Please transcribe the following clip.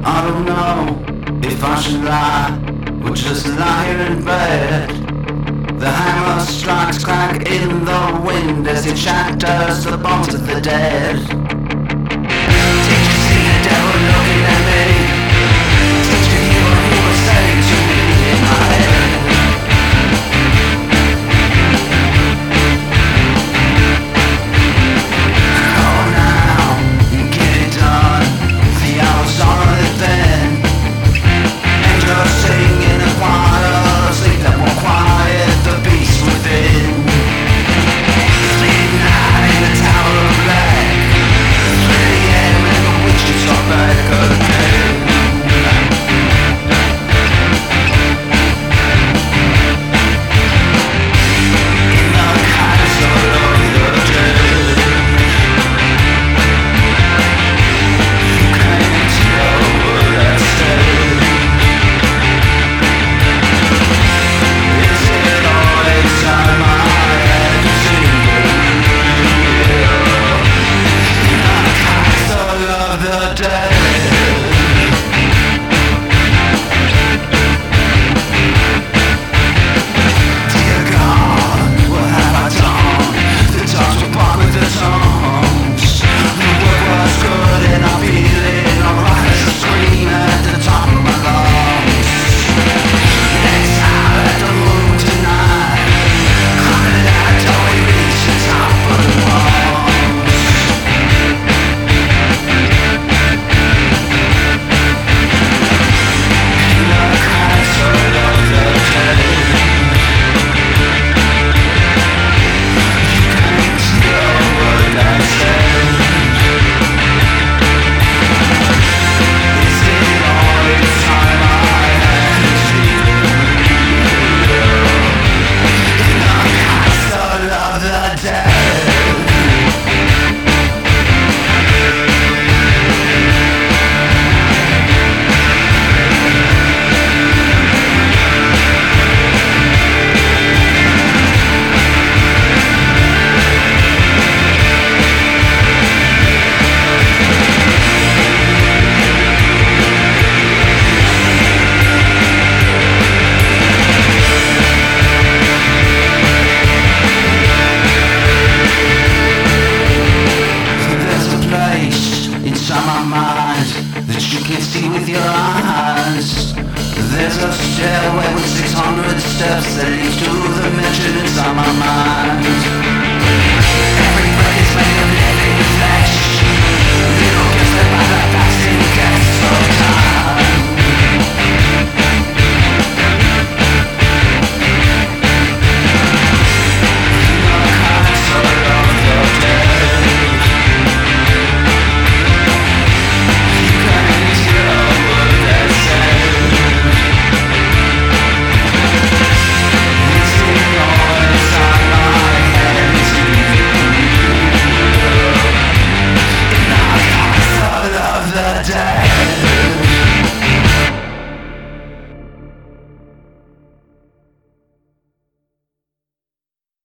I don't know if I should lie or just lie here in bed. The hammer strikes crack in the wind as it shatters the bones of the dead. Did you see the devil looking at me? Did you hear what he was saying to me in my head? That you can see with your eyes. There's a stairway with 600 steps that leads to the mansion inside my mind.